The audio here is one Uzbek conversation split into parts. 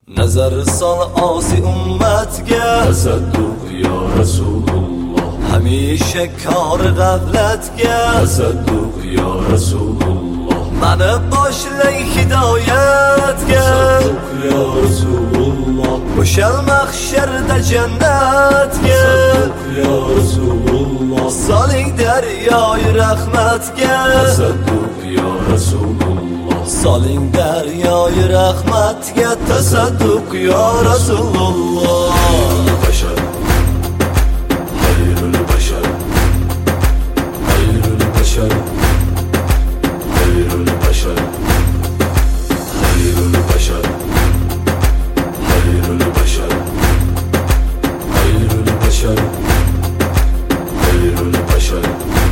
Nazar sol osi ummatga tasadduq ya Rasululloh. Hamisha kor g'aflatga Tasadduq ya Rasululloh. Mani boshlang hidoyatga Tasadduq ya Rasululloh. O'shal mahsharda jannatga Tasadduq ya Rasululloh. Soling daryoyi rahmatga Tasadduq ya Rasululloh. Soling daryoyi rahmatga tasadduq ya Rasululloh. Bashar hayrul bashar, hayrul bashar, hayrul bashar, hayrul bashar, hayrul bashar, hayrul bashar, hayrul bashar.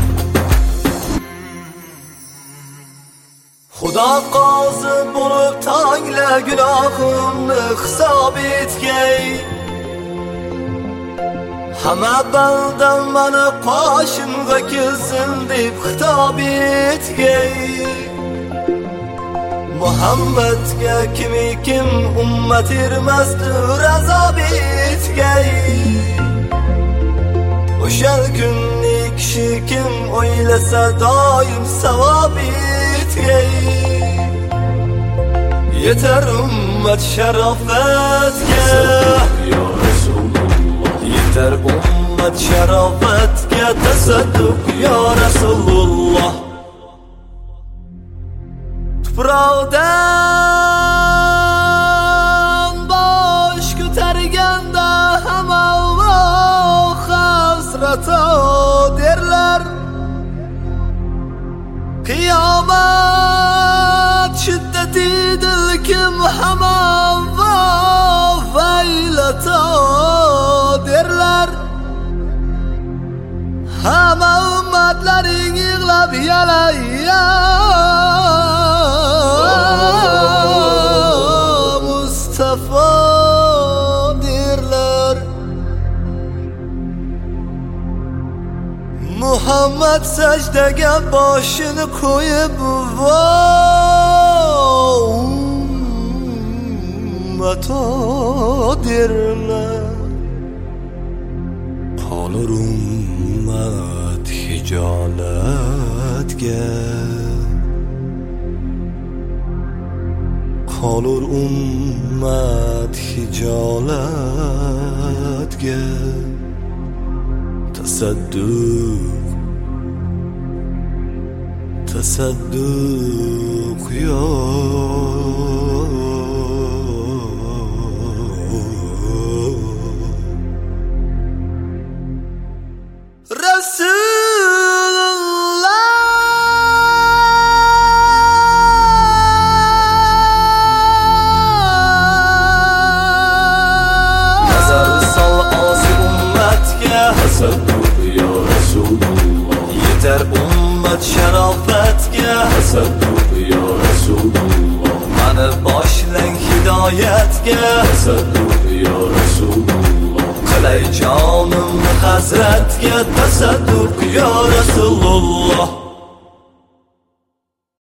Xudo qozi bo'lib tangla gunohimni hisob etgay. Hamma bandam mani qoshimga kelsin deb xitob etgay. Muhammadga kim ummat ermasdir azob etgay. O'shal kunni kishi kim o'ylasa doim savob etgay. Yeter ummat sharofatga Ya Rasululloh. Yeter ummat sharofatga tasadduq ya Rasululloh. Tuproqdan bosh ko'targanda hamma hasrato derlar. Qiyomat shiddatidir kim hamon vaylato derlar. Hamma ummatlaring yig'lab yalayya Mustafa derlar. Muhammad sajdaga boshini qo'yib ummato derlar. Qolur ummat hijolatga, qolur ummat hijolatga. Tasadduq, tasadduq ya Tasadduq ya Rasululloh. Yeter ummat sharofatga Tasadduq ya Rasululloh. mani boshlang hidoyatga Tasadduq ya Rasululloh. qilay jonimni hazratga tasadduq ya Rasululloh.